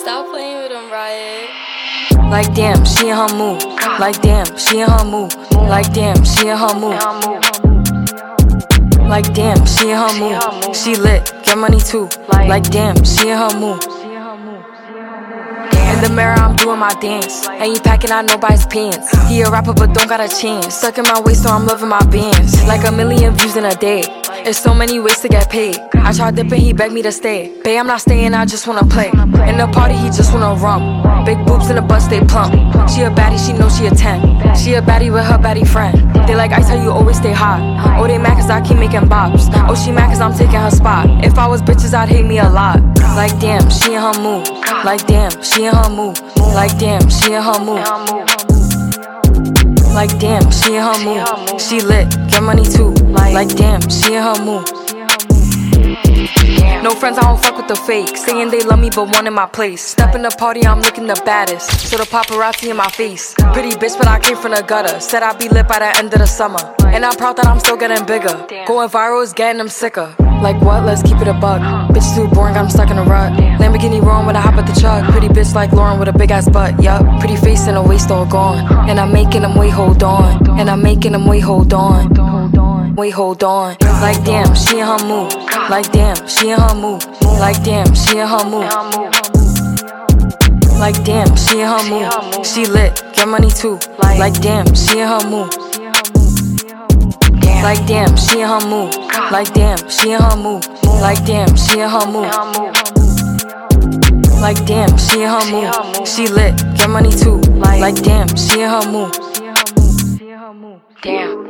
Stop playing with him, Riot. Like damn, she in her mood. Like damn, she in her mood. Like damn, she in her mood. Like damn, she in her mood. She lit, get money too. Like damn, she in her mood. In the mirror, I'm doing my dance. Ain't you packing out nobody's pants. He a rapper, but don't got a chance. Stuck in my waist, so I'm loving my bands. Like 1 million views in a day. There's so many ways to get paid. I tried dipping, he begged me to stay. Babe, I'm not staying, I just wanna play. In the party, he just wanna rum. Big boobs in the butt, stay plump. She a baddie, she knows she a 10. She a baddie with her baddie friend. They like I tell you always stay hot. Oh, they mad cause I keep making bops. Oh, she mad cause I'm taking her spot. If I was bitches, I'd hate me a lot. Like damn, she in her mood. Like damn, she in her mood. Like damn, she in her mood. Like damn, she in her mood. She lit, get money too. Like damn, she in her mood. No friends, I don't fuck with the fake. Saying they love me but one in my place. Step in the party, I'm looking the baddest. So the paparazzi in my face. Pretty bitch, but I came from the gutter. Said I'd be lit by the end of the summer. And I'm proud that I'm still getting bigger. Going viral is getting them sicker. Like what? Let's keep it a buck. Bitch too boring, I'm stuck in a rut. Lamborghini wrong when I hop at the truck. Pretty bitch like Lauren with a big ass butt. Yup, pretty face and a waist all gone. And I'm making them wait, hold on. And I'm making them wait, hold on. Wait, hold on. Like damn, she in her mood. Like damn, she in her mood. Like damn, she in her mood. Like damn, she in her mood. She lit, get money too. Like damn, she in her mood. Like damn, she in her mood. Like damn, she in her mood. Like damn, she in her mood. Like damn, she in her mood. She lit, get money too. Like damn, she in her mood. Damn.